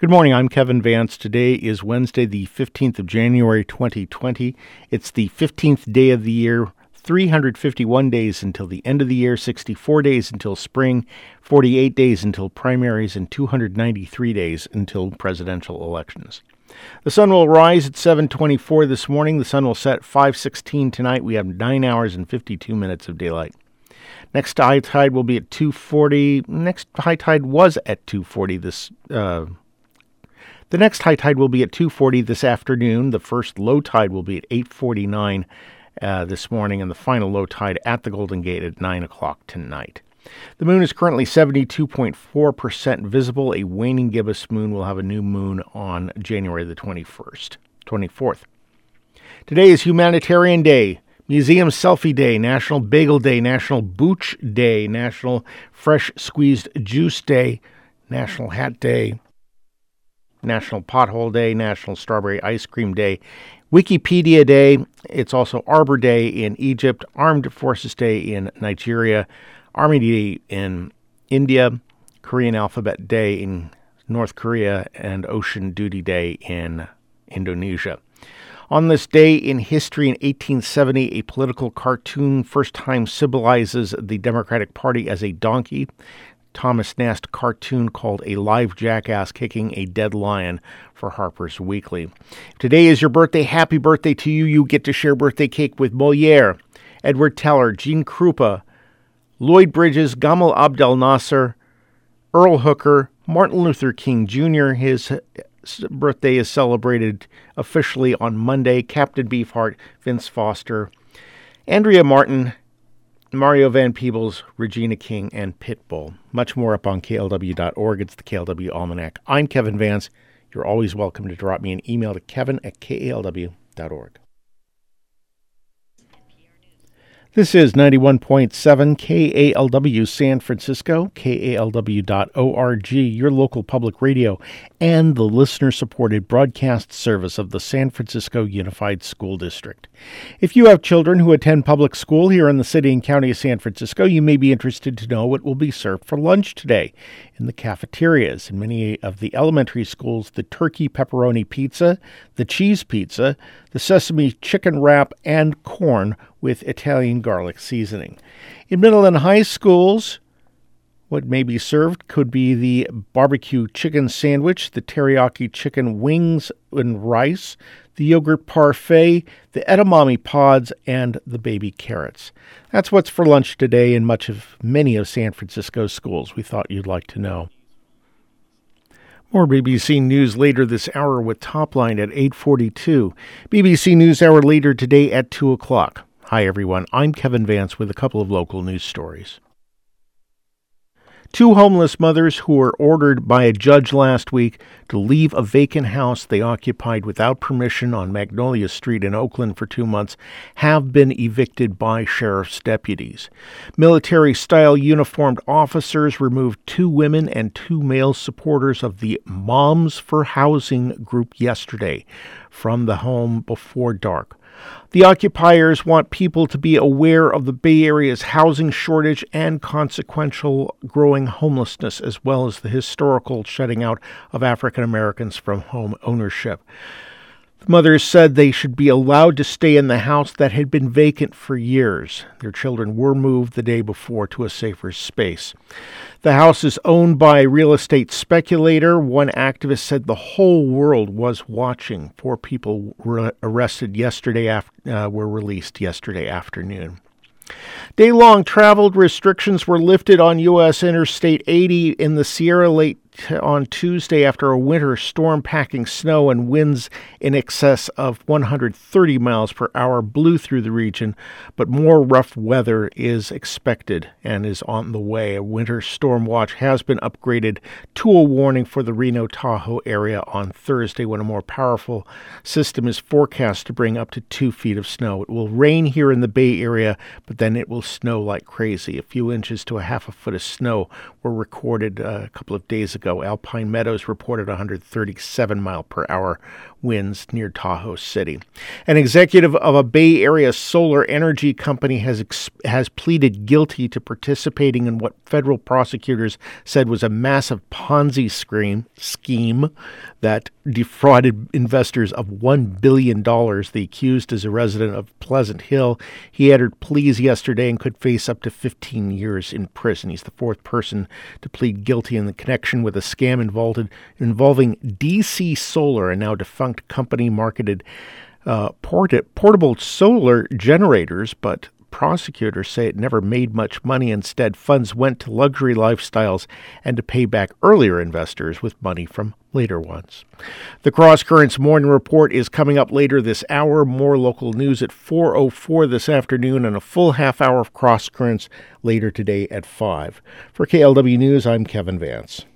Good morning, I'm Kevin Vance. Today is Wednesday, the 15th of January, 2020. It's the 15th day of the year, 351 days until the end of the year, 64 days until spring, 48 days until primaries, and 293 days until presidential elections. The sun will rise at 7:24 this morning. The sun will set at 5:16 tonight. We have 9 hours and 52 minutes of daylight. Next high tide will be at 2:40. Next high tide was at 2:40 The next high tide will be at 2:40 this afternoon. The first low tide will be at 8:49 this morning, and the final low tide at the Golden Gate at 9 o'clock tonight. The moon is currently 72.4% visible. A waning gibbous moon will have a new moon on January the 24th. Today is Humanitarian Day, Museum Selfie Day, National Bagel Day, National Booch Day, National Fresh Squeezed Juice Day, National Hat Day, National Pothole Day, National Strawberry Ice Cream Day, Wikipedia Day. It's also Arbor Day in Egypt, Armed Forces Day in Nigeria, Army Day in India, Korean Alphabet Day in North Korea, and Ocean Duty Day in Indonesia. On this day in history, in 1870, a political cartoon first time symbolizes the Democratic Party as a donkey. Thomas Nast cartoon called A Live Jackass Kicking a Dead Lion for Harper's Weekly. Today is your birthday. Happy birthday to you. You get to share birthday cake with Molière, Edward Teller, Gene Krupa, Lloyd Bridges, Gamal Abdel Nasser, Earl Hooker, Martin Luther King Jr. His birthday is celebrated officially on Monday. Captain Beefheart, Vince Foster, Andrea Martin, Mario Van Peebles, Regina King, and Pitbull. Much more up on KLW.org. It's the KLW Almanac. I'm Kevin Vance. You're always welcome to drop me an email to kevin@kalw.org. This is 91.7 KALW San Francisco, KALW.org, your local public radio, and the listener-supported broadcast service of the San Francisco Unified School District. If you have children who attend public school here in the city and county of San Francisco, you may be interested to know what will be served for lunch today in the cafeterias. In many of the elementary schools, the turkey pepperoni pizza, the cheese pizza, the sesame chicken wrap, and corn with Italian garlic seasoning. In middle and high schools, what may be served could be the barbecue chicken sandwich, the teriyaki chicken wings and rice, the yogurt parfait, the edamame pods, and the baby carrots. That's what's for lunch today in many of San Francisco's schools. We thought you'd like to know. More BBC News later this hour with Topline at 8:42. BBC News Hour later today at 2 o'clock. Hi, everyone. I'm Kevin Vance with a couple of local news stories. Two homeless mothers who were ordered by a judge last week to leave a vacant house they occupied without permission on Magnolia Street in Oakland for 2 months have been evicted by sheriff's deputies. Military-style uniformed officers removed 2 women and 2 male supporters of the Moms for Housing group yesterday from the home before dark. The occupiers want people to be aware of the Bay Area's housing shortage and consequential growing homelessness, as well as the historical shutting out of African Americans from home ownership. The mothers said they should be allowed to stay in the house that had been vacant for years. Their children were moved the day before to a safer space. The house is owned by a real estate speculator. One activist said the whole world was watching. 4 people were arrested were released yesterday afternoon. Day-long travel restrictions were lifted on U.S. Interstate 80 in the Sierra late on Tuesday after a winter storm packing snow and winds in excess of 130 miles per hour blew through the region, but more rough weather is expected and is on the way. A winter storm watch has been upgraded to a warning for the Reno-Tahoe area on Thursday when a more powerful system is forecast to bring up to 2 feet of snow. It will rain here in the Bay Area, but then it will snow like crazy. A few inches to a half a foot of snow were recorded a couple of days ago ago. Alpine Meadows reported 137-mile-per-hour winds near Tahoe City. An executive of a Bay Area solar energy company has pleaded guilty to participating in what federal prosecutors said was a massive Ponzi scheme that defrauded investors of $1 billion. The accused is a resident of Pleasant Hill. He entered pleas yesterday and could face up to 15 years in prison. He's the fourth person to plead guilty in the connection with a scam involving DC Solar, a now defunct company marketed portable solar generators, but prosecutors say it never made much money. Instead, funds went to luxury lifestyles and to pay back earlier investors with money from later ones. The Cross Currents Morning Report is coming up later this hour. More local news at 4:04 this afternoon, and a full half hour of Cross Currents later today at 5. For KLW News, I'm Kevin Vance.